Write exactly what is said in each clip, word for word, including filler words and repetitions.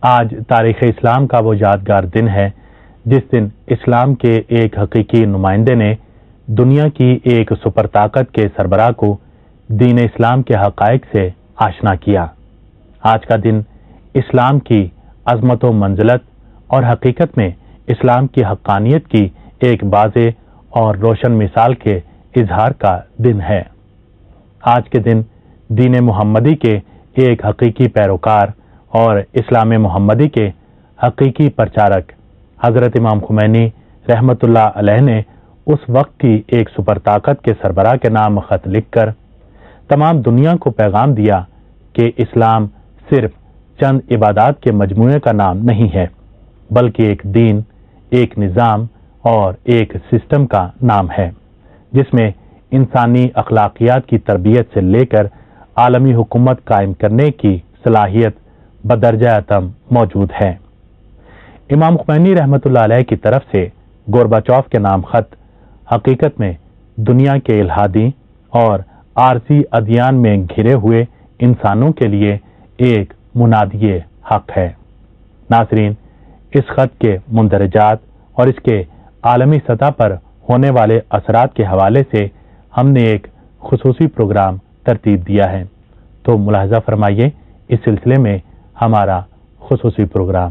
آج تاریخ اسلام کا وہ یادگار دن ہے جس دن اسلام کے ایک حقیقی نمائندے نے دنیا کی ایک سپر طاقت کے سربراہ کو دین اسلام کے حقائق سے آشنا کیا۔ آج کا دن اسلام کی عظمت و منزلت اور حقیقت میں اسلام کی حقانیت کی ایک واضح اور روشن مثال کے اظہار کا دن ہے۔ آج کے دن دین محمدی کے ایک حقیقی پیروکار اور اسلام محمدی کے حقیقی پرچارک حضرت امام خمینی رحمۃ اللہ علیہ نے اس وقت کی ایک سپر طاقت کے سربراہ کے نام خط لکھ کر تمام دنیا کو پیغام دیا کہ اسلام صرف چند عبادات کے مجموعے کا نام نہیں ہے، بلکہ ایک دین، ایک نظام اور ایک سسٹم کا نام ہے جس میں انسانی اخلاقیات کی تربیت سے لے کر عالمی حکومت قائم کرنے کی صلاحیت بدرجہ اتم موجود ہے۔ امام خمینی رحمۃ اللہ علیہ کی طرف سے گورباچوف کے نام خط حقیقت میں دنیا کے الحادی اور عارضی ادیان میں گھرے ہوئے انسانوں کے لیے ایک منادی حق ہے۔ ناظرین، اس خط کے مندرجات اور اس کے عالمی سطح پر ہونے والے اثرات کے حوالے سے ہم نے ایک خصوصی پروگرام ترتیب دیا ہے، تو ملاحظہ فرمائیے اس سلسلے میں ہمارا خصوصی پروگرام۔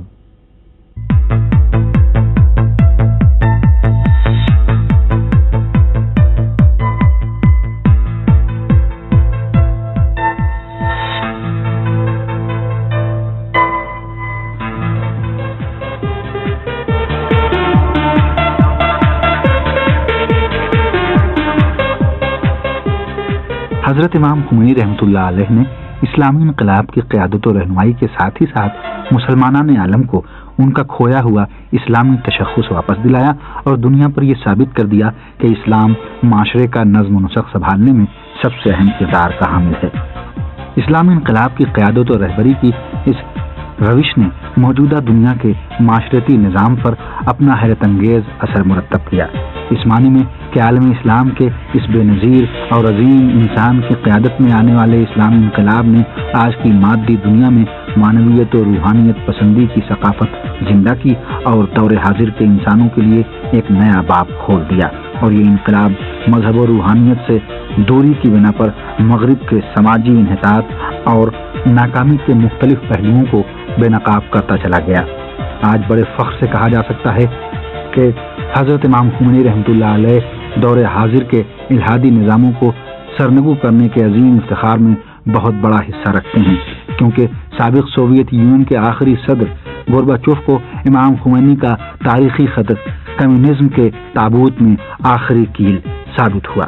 حضرت امام خمینی رحمۃ اللہ علیہ نے اسلامی انقلاب کی قیادت و رہنمائی کے ساتھ ہی ساتھ مسلمانان عالم کو ان کا کھویا ہوا اسلامی تشخص واپس دلایا اور دنیا پر یہ ثابت کر دیا کہ اسلام معاشرے کا نظم و نسق سنبھالنے میں سب سے اہم کردار کا حامل ہے۔ اسلامی انقلاب کی قیادت و رہبری کی اس روش نے موجودہ دنیا کے معاشرتی نظام پر اپنا حیرت انگیز اثر مرتب کیا، اس معنی میں کہ عالم اسلام کے اس بے نظیر اور عظیم انسان کی قیادت میں آنے والے اسلامی انقلاب نے آج کی مادی دنیا میں معنویت و روحانیت پسندی کی ثقافت زندہ کی اور دور حاضر کے انسانوں کے لیے ایک نیا باب کھول دیا، اور یہ انقلاب مذہب و روحانیت سے دوری کی بنا پر مغرب کے سماجی انحطاط اور ناکامی کے مختلف پہلوؤں کو بے نقاب کرتا چلا گیا۔ آج بڑے فخر سے کہا جا سکتا ہے کہ حضرت امام خمینی رحمۃ اللہ علیہ دور حاضر کے الحادی نظاموں کو سرنگو کرنے کے عظیم افتخار میں بہت بڑا حصہ رکھتے ہیں، کیونکہ سابق سوویت یونین کے آخری صدر گورباچوف کو امام خمینی کا تاریخی خط کمیونزم کے تابوت میں آخری کیل ثابت ہوا۔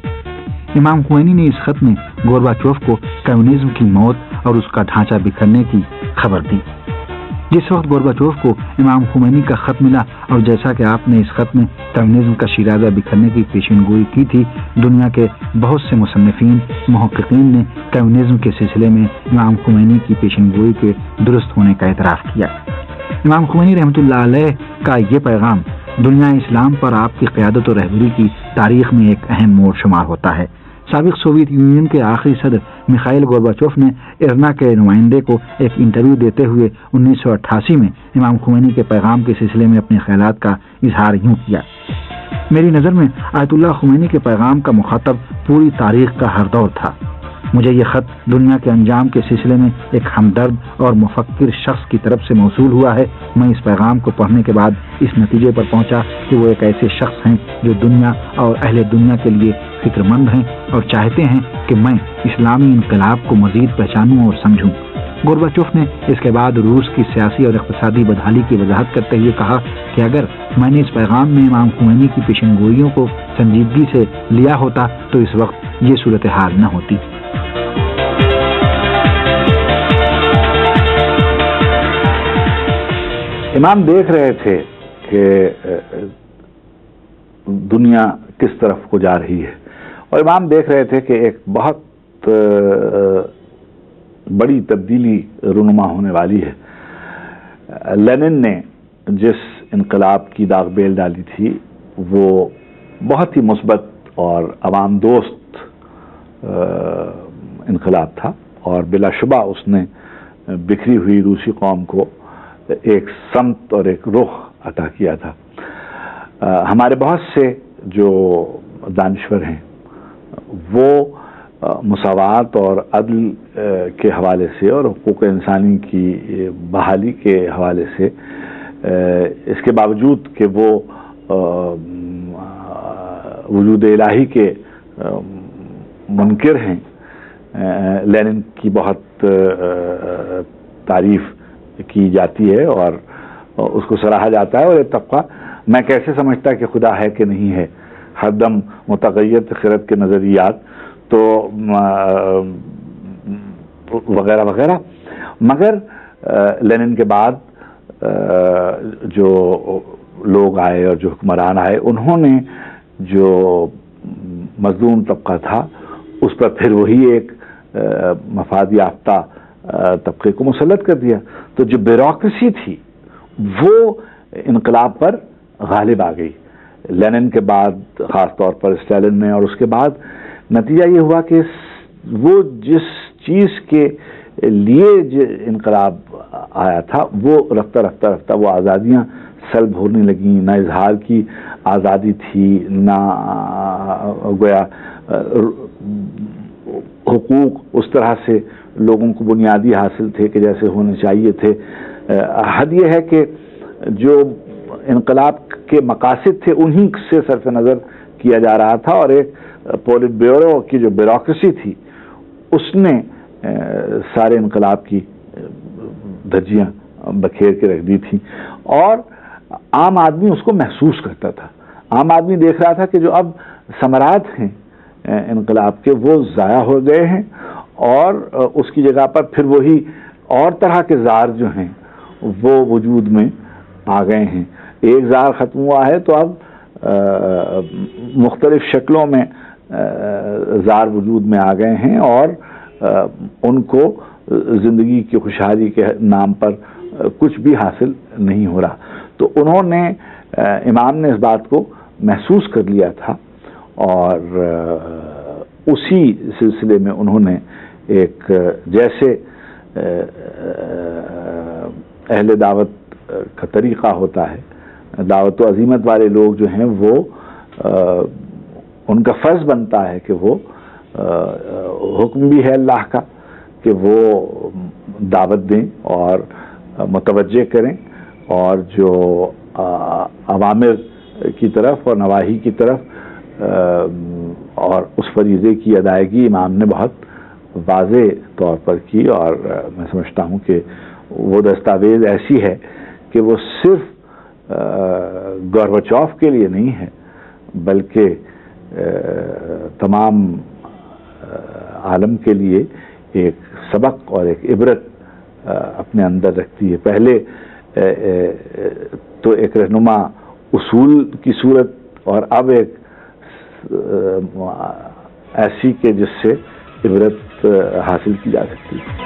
امام خمینی نے اس خط میں گورباچوف کو کمیونزم کی موت اور اس کا ڈھانچہ بکھرنے کی خبر دی۔ جس وقت گورباچوف کو امام خمینی کا خط ملا اور جیسا کہ آپ نے اس خط میں کمیونزم کا شیرازہ بکھرنے کی پیشین گوئی کی تھی، دنیا کے بہت سے مصنفین محققین نے کمیونزم کے سلسلے میں امام خمینی کی پیشین گوئی کے درست ہونے کا اعتراف کیا۔ امام خمینی رحمۃ اللہ علیہ کا یہ پیغام دنیا اسلام پر آپ کی قیادت و رہبری کی تاریخ میں ایک اہم موڑ شمار ہوتا ہے۔ سابق سوویت یونین کے آخری صدر میخائیل گورباچوف نے ارنا کے نمائندے کو ایک انٹرویو دیتے ہوئے انیس سو اٹھاسی میں امام خمینی کے پیغام کے سلسلے میں اپنے خیالات کا اظہار یوں کیا: میری نظر میں آیت اللہ خمینی کے پیغام کا مخاطب پوری تاریخ کا ہر دور تھا۔ مجھے یہ خط دنیا کے انجام کے سلسلے میں ایک ہمدرد اور مفکر شخص کی طرف سے موصول ہوا ہے۔ میں اس پیغام کو پڑھنے کے بعد اس نتیجے پر پہنچا کہ وہ ایک ایسے شخص ہیں جو دنیا اور اہل دنیا کے لیے فکر مند ہیں اور چاہتے ہیں کہ میں اسلامی انقلاب کو مزید پہچانوں اور سمجھوں۔ گورباچوف نے اس کے بعد روس کی سیاسی اور اقتصادی بدحالی کی وضاحت کرتے ہوئے کہا کہ اگر میں نے اس پیغام میں امام خمینی کی پیشن گوئیوں کو سنجیدگی سے لیا ہوتا تو اس وقت یہ صورتحال نہ ہوتی۔ امام دیکھ رہے تھے کہ دنیا کس طرف کو جا رہی ہے، اور امام دیکھ رہے تھے کہ ایک بہت بڑی تبدیلی رونما ہونے والی ہے۔ لینن نے جس انقلاب کی داغ بیل ڈالی تھی وہ بہت ہی مثبت اور عوام دوست انقلاب تھا، اور بلا شبہ اس نے بکھری ہوئی روسی قوم کو ایک سمت اور ایک رخ عطا کیا تھا. ہمارے بہت سے جو دانشور ہیں وہ مساوات اور عدل کے حوالے سے اور حقوق انسانی کی بحالی کے حوالے سے اس کے باوجود کہ وہ وجود الہی کے منکر ہیں، لینن کی بہت تعریف کی جاتی ہے اور اس کو سراہا جاتا ہے. اور یہ طبقہ میں کیسے سمجھتا کہ خدا ہے کہ نہیں ہے، ہر دم متغیر خرد کے نظریات تو وغیرہ وغیرہ. مگر لینن کے بعد جو لوگ آئے اور جو حکمران آئے، انہوں نے جو مظلوم طبقہ تھا اس پر پھر وہی ایک مفاد یافتہ طبقے کو مسلط کر دیا. تو جو بیوروکریسی تھی وہ انقلاب پر غالب آ گئی. لینن کے بعد خاص طور پر اسٹالن میں، اور اس کے بعد نتیجہ یہ ہوا کہ وہ جس چیز کے لیے انقلاب آیا تھا وہ رفتہ رفتہ رفتہ وہ آزادیاں سلب ہونے لگیں. نہ اظہار کی آزادی تھی، نہ گویا حقوق اس طرح سے لوگوں کو بنیادی حاصل تھے کہ جیسے ہونے چاہیے تھے. حد یہ ہے کہ جو انقلاب کے مقاصد تھے انہی سے صرف نظر کیا جا رہا تھا، اور ایک پولٹ بیورو کی جو بیوروکریسی تھی اس نے سارے انقلاب کی دھجیاں بکھیر کے رکھ دی تھی. اور عام آدمی اس کو محسوس کرتا تھا. عام آدمی دیکھ رہا تھا کہ جو اب ثمرات ہیں انقلاب کے وہ ضائع ہو گئے ہیں، اور اس کی جگہ پر پھر وہی اور طرح کے زار جو ہیں وہ وجود میں آ گئے ہیں. ایک زار ختم ہوا ہے تو اب مختلف شکلوں میں زار وجود میں آ گئے ہیں، اور ان کو زندگی کی خوشحالی کے نام پر کچھ بھی حاصل نہیں ہو رہا. تو انہوں نے امام نے اس بات کو محسوس کر لیا تھا، اور اسی سلسلے میں انہوں نے ایک جیسے اہل دعوت کا طریقہ ہوتا ہے، دعوت و عزیمت والے لوگ جو ہیں وہ ان کا فرض بنتا ہے کہ وہ حکم بھی ہے اللہ کا کہ وہ دعوت دیں اور متوجہ کریں، اور جو عوامر کی طرف اور نواہی کی طرف اور اس فریضے کی ادائیگی امام نے بہت واضح طور پر کی. اور میں سمجھتا ہوں کہ وہ دستاویز ایسی ہے کہ وہ صرف گورباچوف کے لیے نہیں ہے بلکہ تمام عالم کے لیے ایک سبق اور ایک عبرت اپنے اندر رکھتی ہے. پہلے تو ایک رہنما اصول کی صورت، اور اب ایک ایسی کہ جس سے عبرت حاصل کی جا سکتی ہے.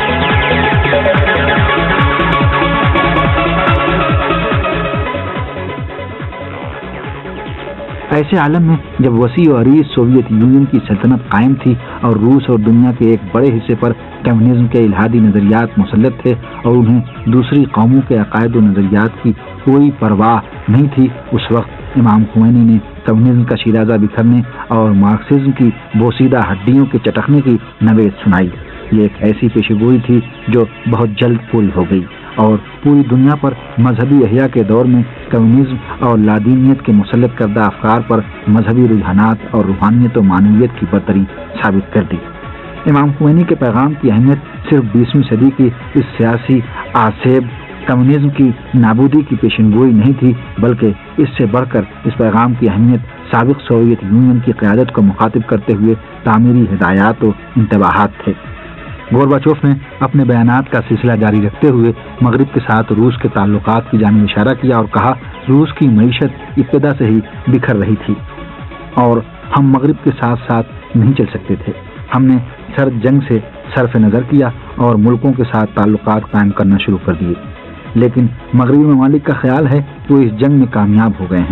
ایسے عالم میں جب وسیع و عریض سوویت یونین کی سلطنت قائم تھی اور روس اور دنیا کے ایک بڑے حصے پر کمیونزم کے الہادی نظریات مسلط تھے اور انہیں دوسری قوموں کے عقائد و نظریات کی کوئی پرواہ نہیں تھی، اس وقت امام خمینی نے کمیونزم کا شیرازہ بکھرنے اور مارکسزم کی بوسیدہ ہڈیوں کے چٹکنے کی نوید سنائی. یہ ایک ایسی پیشہ گوئی تھی جو بہت جلد پوری ہو گئی، اور پوری دنیا پر مذہبی احیاء کے دور میں کمیونزم اور لادینیت کے مسلط کردہ افکار پر مذہبی رجحانات اور روحانیت و معنویت کی برتری ثابت کر دی. امام خمینی کے پیغام کی اہمیت صرف بیسویں صدی کی اس سیاسی آسیب کمیونزم کی نابودی کی پیشن گوئی نہیں تھی، بلکہ اس سے بڑھ کر اس پیغام کی اہمیت سابق سوویت یونین کی قیادت کو مخاطب کرتے ہوئے تعمیری ہدایات و انتباہات تھے. گورباچوف نے اپنے بیانات کا سلسلہ جاری رکھتے ہوئے مغرب کے ساتھ روس کے تعلقات کی جانب اشارہ کیا اور کہا روس کی معیشت ابتدا سے ہی بکھر رہی تھی اور ہم مغرب کے ساتھ ساتھ نہیں چل سکتے تھے. ہم نے سرد جنگ سے صرف نظر کیا اور ملکوں کے ساتھ تعلقات قائم کرنا شروع کر دیے، لیکن مغربی ممالک کا خیال ہے وہ اس جنگ میں کامیاب ہو گئے ہیں.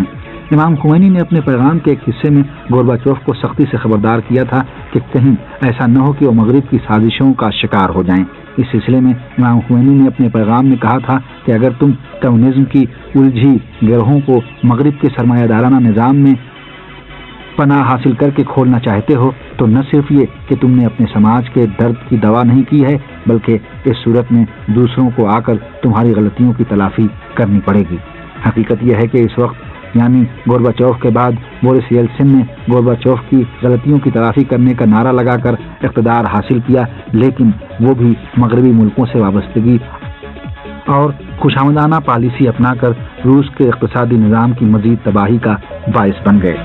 امام خمینی نے اپنے پیغام کے ایک حصے میں گورباچوف کو سختی سے خبردار کیا تھا کہ کہیں ایسا نہ ہو کہ وہ مغرب کی سازشوں کا شکار ہو جائیں۔ اس سلسلے میں امام خمینی نے اپنے پیغام میں کہا تھا کہ اگر تم کمیونزم کی الجھی گروہوں کو مغرب کے سرمایہ دارانہ نظام میں پناہ حاصل کر کے کھولنا چاہتے ہو تو نہ صرف یہ کہ تم نے اپنے سماج کے درد کی دوا نہیں کی ہے، بلکہ اس صورت میں دوسروں کو آ کر تمہاری غلطیوں کی تلافی کرنی پڑے گی۔ حقیقت یہ ہے کہ اس وقت یعنی گورباچوف کے بعد بورس یلتسن نے گورباچوف کی غلطیوں کی تلافی کرنے کا نعرہ لگا کر اقتدار حاصل کیا، لیکن وہ بھی مغربی ملکوں سے وابستگی اور خوشامدانہ پالیسی اپنا کر روس کے اقتصادی نظام کی مزید تباہی کا باعث بن گئے۔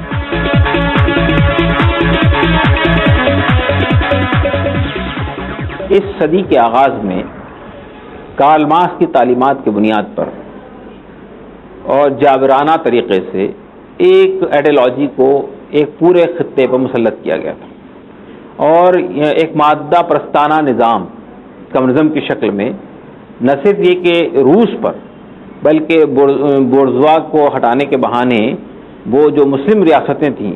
اس صدی کے آغاز میں کارل مارکس کی تعلیمات کی بنیاد پر اور جابرانہ طریقے سے ایک آئیڈیالوجی کو ایک پورے خطے پر مسلط کیا گیا تھا، اور ایک مادہ پرستانہ نظام کمیونزم کی شکل میں نہ صرف یہ کہ روس پر بلکہ بورژوا کو ہٹانے کے بہانے وہ جو مسلم ریاستیں تھیں،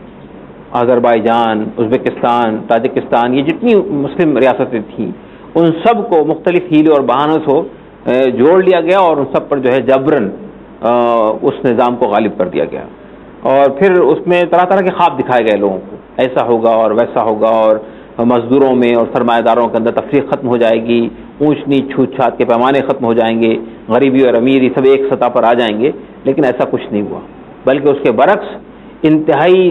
آذربائیجان، ازبکستان، تاجکستان، یہ جتنی مسلم ریاستیں تھیں ان سب کو مختلف ہیلے اور بہانوں سے جوڑ لیا گیا اور ان سب پر جو ہے جبراً اس نظام کو غالب کر دیا گیا، اور پھر اس میں طرح طرح کے خواب دکھائے گئے لوگوں کو، ایسا ہوگا اور ویسا ہوگا، اور مزدوروں میں اور سرمایہ داروں کے اندر تفریق ختم ہو جائے گی، اونچ نیچ چھوت چھات کے پیمانے ختم ہو جائیں گے، غریبی اور امیری سب ایک سطح پر آ جائیں گے، لیکن ایسا کچھ نہیں ہوا، بلکہ اس کے برعکس انتہائی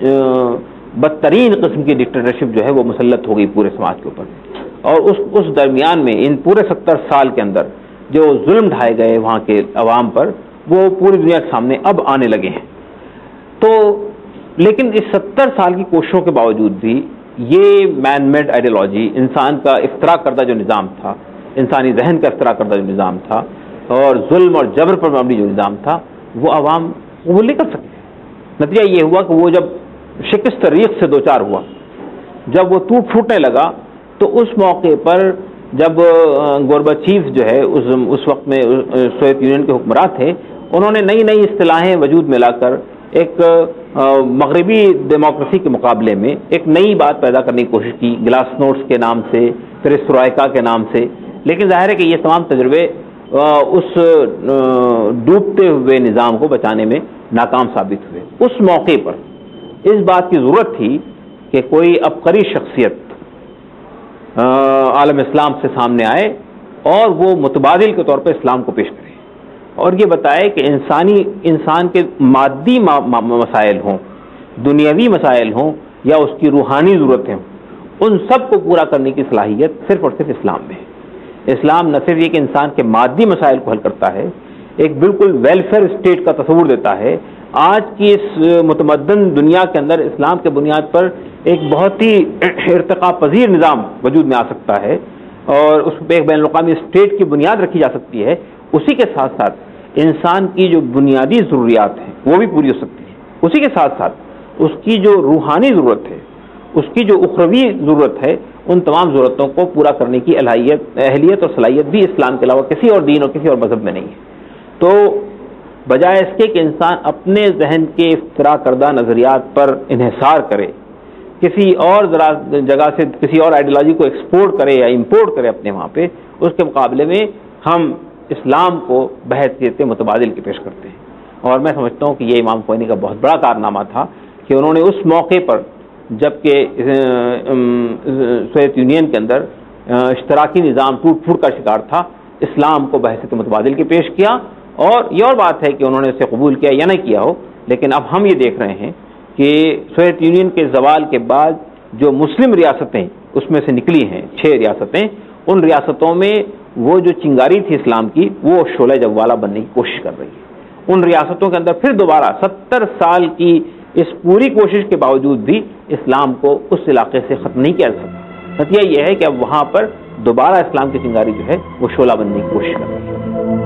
بدترین قسم کی ڈکٹیٹرشپ جو ہے وہ مسلط ہو گئی پورے سماج کے اوپر۔ اور اس اس درمیان میں ان پورے ستر سال کے اندر جو ظلم ڈھائے گئے وہاں کے عوام پر وہ پوری دنیا کے سامنے اب آنے لگے ہیں۔ تو لیکن اس ستر سال کی کوششوں کے باوجود بھی یہ مین میڈ آئیڈیالوجی، انسان کا اختراع کردہ جو نظام تھا، انسانی ذہن کا اختراع کردہ جو نظام تھا اور ظلم اور جبر پر مبنی جو نظام تھا، وہ عوام قبول نہیں کر سکتے۔ نتیجہ یہ ہوا کہ وہ جب شکست ریخ سے دوچار ہوا، جب وہ ٹوٹ پھوٹنے لگا، تو اس موقع پر جب گورباچیف جو ہے اس اس وقت میں سوویت یونین کے حکمراں تھے، انہوں نے نئی نئی اصطلاحیں وجود میں لا کر ایک مغربی ڈیموکریسی کے مقابلے میں ایک نئی بات پیدا کرنے کی کوشش کی، گلاس نوٹس کے نام سے، پیرستروئیکا کے نام سے، لیکن ظاہر ہے کہ یہ تمام تجربے اس ڈوبتے ہوئے نظام کو بچانے میں ناکام ثابت ہوئے۔ اس موقع پر اس بات کی ضرورت تھی کہ کوئی عبقری شخصیت عالم اسلام سے سامنے آئے اور وہ متبادل کے طور پر اسلام کو پیش کرے اور یہ بتائے کہ انسانی انسان کے مادی مسائل ہوں، دنیاوی مسائل ہوں یا اس کی روحانی ضرورتیں ہوں، ان سب کو پورا کرنے کی صلاحیت صرف اور صرف اسلام میں ہے۔ اسلام نہ صرف یہ کہ انسان کے مادی مسائل کو حل کرتا ہے، ایک بالکل ویلفیئر اسٹیٹ کا تصور دیتا ہے۔ آج کی اس متمدن دنیا کے اندر اسلام کے بنیاد پر ایک بہت ہی ارتقاء پذیر نظام وجود میں آ سکتا ہے اور اس پہ ایک بین الاقوامی اسٹیٹ کی بنیاد رکھی جا سکتی ہے۔ اسی کے ساتھ ساتھ انسان کی جو بنیادی ضروریات ہیں وہ بھی پوری ہو سکتی ہیں، اسی کے ساتھ ساتھ اس کی جو روحانی ضرورت ہے، اس کی جو اخروی ضرورت ہے، ان تمام ضرورتوں کو پورا کرنے کی اہلیت اہلیت اور صلاحیت بھی اسلام کے علاوہ کسی اور دین اور کسی اور مذہب میں نہیں ہے۔ تو بجائے اس کے کہ انسان اپنے ذہن کے اختراع کردہ نظریات پر انحصار کرے، کسی اور ذرا جگہ سے کسی اور آئیڈیالوجی کو ایکسپورٹ کرے یا امپورٹ کرے اپنے وہاں پہ، اس کے مقابلے میں ہم اسلام کو بحیثیت متبادل کی پیش کرتے ہیں۔ اور میں سمجھتا ہوں کہ یہ امام خمینی کا بہت بڑا کارنامہ تھا کہ انہوں نے اس موقع پر جبکہ سوویت یونین کے اندر اشتراکی نظام ٹوٹ پھوٹ کا شکار تھا، اسلام کو بحیثیت متبادل کی پیش کیا۔ اور یہ اور بات ہے کہ انہوں نے اسے قبول کیا یا نہیں کیا ہو، لیکن اب ہم یہ دیکھ رہے ہیں کہ سوویت یونین کے زوال کے بعد جو مسلم ریاستیں اس میں سے نکلی ہیں، چھ ریاستیں، ان ریاستوں میں وہ جو چنگاری تھی اسلام کی وہ شعلہ جوالا بننے کی کوشش کر رہی ہے۔ ان ریاستوں کے اندر پھر دوبارہ ستر سال کی اس پوری کوشش کے باوجود بھی اسلام کو اس علاقے سے ختم نہیں کیا جا سکتا۔ نتیجہ یہ ہے کہ اب وہاں پر دوبارہ اسلام کی چنگاری جو ہے وہ شعلہ بننے کی کوشش کر رہی ہے۔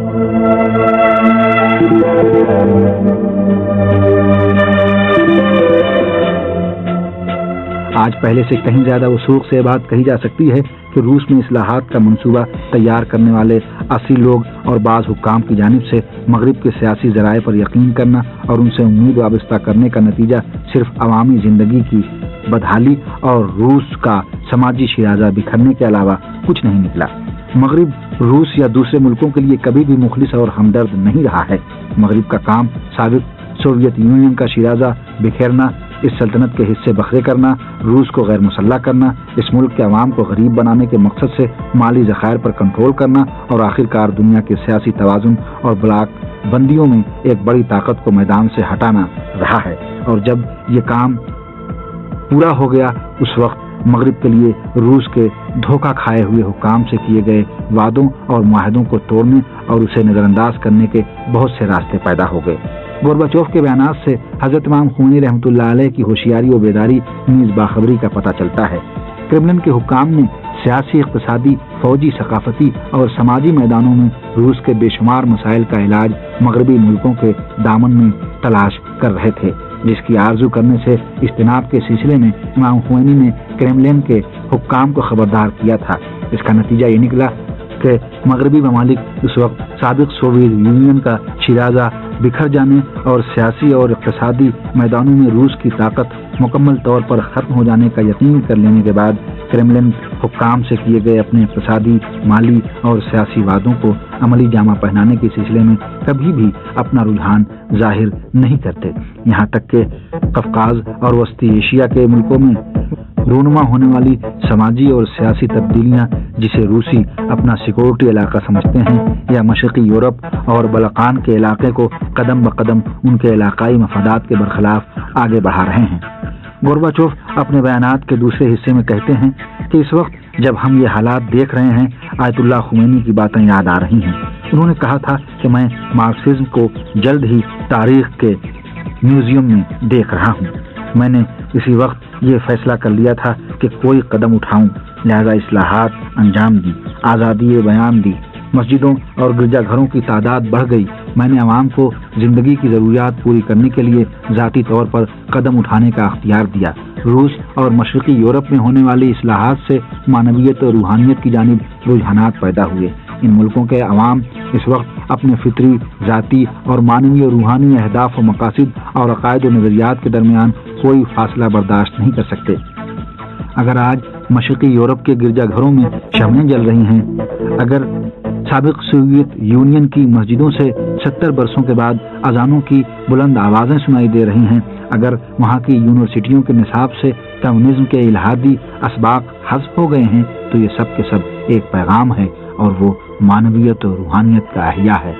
آج پہلے سے کہیں زیادہ وثوق سے بات کہی جا سکتی ہے کہ روس میں اصلاحات کا منصوبہ تیار کرنے والے اسی لوگ اور بعض حکام کی جانب سے مغرب کے سیاسی ذرائع پر یقین کرنا اور ان سے امید وابستہ کرنے کا نتیجہ صرف عوامی زندگی کی بدحالی اور روس کا سماجی شیرازہ بکھرنے کے علاوہ کچھ نہیں نکلا۔ مغرب روس یا دوسرے ملکوں کے لیے کبھی بھی مخلص اور ہمدرد نہیں رہا ہے۔ مغرب کا کام سابق سوویت یونین کا شیرازہ بکھیرنا، اس سلطنت کے حصے بکھرے کرنا، روس کو غیر مسلح کرنا، اس ملک کے عوام کو غریب بنانے کے مقصد سے مالی ذخائر پر کنٹرول کرنا اور آخر کار دنیا کے سیاسی توازن اور بلاک بندیوں میں ایک بڑی طاقت کو میدان سے ہٹانا رہا ہے۔ اور جب یہ کام پورا ہو گیا، اس وقت مغرب کے لیے روس کے دھوکہ کھائے ہوئے حکام سے کیے گئے وعدوں اور معاہدوں کو توڑنے اور اسے نظر انداز کرنے کے بہت سے راستے پیدا ہو گئے۔ گورباچوف کے بیانات سے حضرت امام خمینی رحمۃ اللہ علیہ کی ہوشیاری و بیداری نیز باخبری کا پتہ چلتا ہے۔ کرملن کے حکام نے سیاسی، اقتصادی، فوجی، ثقافتی اور سماجی میدانوں میں روس کے بے شمار مسائل کا علاج مغربی ملکوں کے دامن میں تلاش کر رہے تھے، جس کی آرزو کرنے سے اجتناب کے سلسلے میں امام خمینی نے کرملن کے حکام کو خبردار کیا تھا۔ اس کا نتیجہ یہ نکلا کہ مغربی ممالک اس وقت سابق سوویت یونین کا شیرازہ بکھر جانے اور سیاسی اور اقتصادی میدانوں میں روس کی طاقت مکمل طور پر ختم ہو جانے کا یقین کر لینے کے بعد کرملن حکام سے کیے گئے اپنے اقتصادی، مالی اور سیاسی وعدوں کو عملی جامہ پہنانے کے سلسلے میں کبھی بھی اپنا رجحان ظاہر نہیں کرتے۔ یہاں تک کہ قفقاز اور وسطی ایشیا کے ملکوں میں رونما ہونے والی سماجی اور سیاسی تبدیلیاں، جسے روسی اپنا سیکورٹی علاقہ سمجھتے ہیں، یا مشرقی یورپ اور بلقان کے علاقے کو قدم بقدم ان کے علاقائی مفادات کے برخلاف آگے بڑھا رہے ہیں۔ گورباچوف اپنے بیانات کے دوسرے حصے میں کہتے ہیں کہ اس وقت جب ہم یہ حالات دیکھ رہے ہیں، آیت اللہ خمینی کی باتیں یاد آ رہی ہیں۔ انہوں نے کہا تھا کہ میں مارکسزم کو جلد ہی تاریخ کے میوزیم میں دیکھ رہا ہوں۔ میں نے اسی وقت یہ فیصلہ کر لیا تھا کہ کوئی قدم اٹھاؤں، لہذا اصلاحات انجام دی، آزادی بیان دی، مسجدوں اور گرجا گھروں کی تعداد بڑھ گئی۔ میں نے عوام کو زندگی کی ضروریات پوری کرنے کے لیے ذاتی طور پر قدم اٹھانے کا اختیار دیا۔ روس اور مشرقی یورپ میں ہونے والی اصلاحات سے معنویت اور روحانیت کی جانب رجحانات پیدا ہوئے۔ ان ملکوں کے عوام اس وقت اپنے فطری، ذاتی اور معنوی اور روحانی اہداف و مقاصد اور عقائد و نظریات کے درمیان کوئی فاصلہ برداشت نہیں کر سکتے۔ اگر آج مشرقی یورپ کے گرجا گھروں میں شمعیں جل رہی ہیں، اگر سابق سوویت یونین کی مسجدوں سے ستر برسوں کے بعد اذانوں کی بلند آوازیں سنائی دے رہی ہیں، اگر وہاں کی یونیورسٹیوں کے نصاب سے کمیونزم کے الحادی اسباق حذف ہو گئے ہیں، تو یہ سب کے سب ایک پیغام ہے، اور وہ معنویت اور روحانیت کا احیاء ہے۔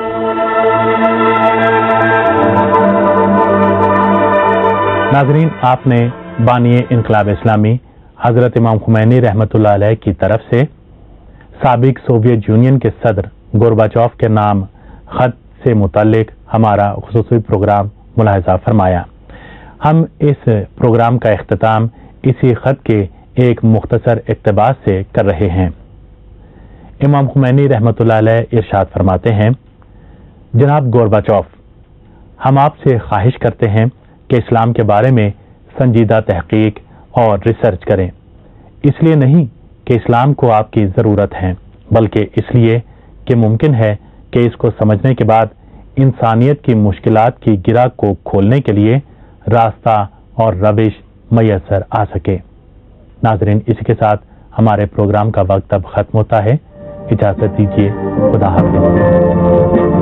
ناظرین، آپ نے بانی انقلاب اسلامی حضرت امام خمینی رحمۃ اللہ علیہ کی طرف سے سابق سوویت یونین کے صدر گورباچوف کے نام خط سے متعلق ہمارا خصوصی پروگرام ملاحظہ فرمایا۔ ہم اس پروگرام کا اختتام اسی خط کے ایک مختصر اقتباس سے کر رہے ہیں۔ امام خمینی رحمۃ اللہ علیہ ارشاد فرماتے ہیں، جناب گورباچوف، ہم آپ سے خواہش کرتے ہیں کہ اسلام کے بارے میں سنجیدہ تحقیق اور ریسرچ کریں، اس لیے نہیں کہ اسلام کو آپ کی ضرورت ہے، بلکہ اس لیے کہ ممکن ہے کہ اس کو سمجھنے کے بعد انسانیت کی مشکلات کی گرہ کو کھولنے کے لیے راستہ اور روش میسر آ سکے۔ ناظرین، اسی کے ساتھ ہمارے پروگرام کا وقت اب ختم ہوتا ہے۔ اجازت دیجیے، خدا حافظ۔